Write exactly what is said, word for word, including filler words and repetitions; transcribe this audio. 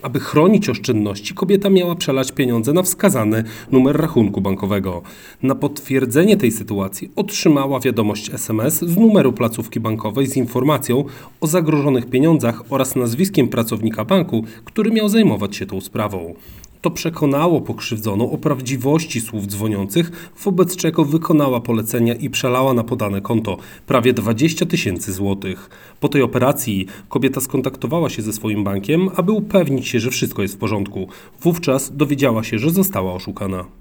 Aby chronić oszczędności, kobieta miała przelać pieniądze na wskazany numer rachunku bankowego. Na potwierdzenie tej sytuacji otrzymała wiadomość es em es z numeru placówki bankowej z informacją o zagrożonych pieniądzach oraz nazwiskiem pracownika banku, który miał zajmować się tą sprawą. To przekonało pokrzywdzoną o prawdziwości słów dzwoniących, wobec czego wykonała polecenia i przelała na podane konto prawie dwadzieścia tysięcy złotych. Po tej operacji kobieta skontaktowała się ze swoim bankiem, aby upewnić się, że wszystko jest w porządku. Wówczas dowiedziała się, że została oszukana.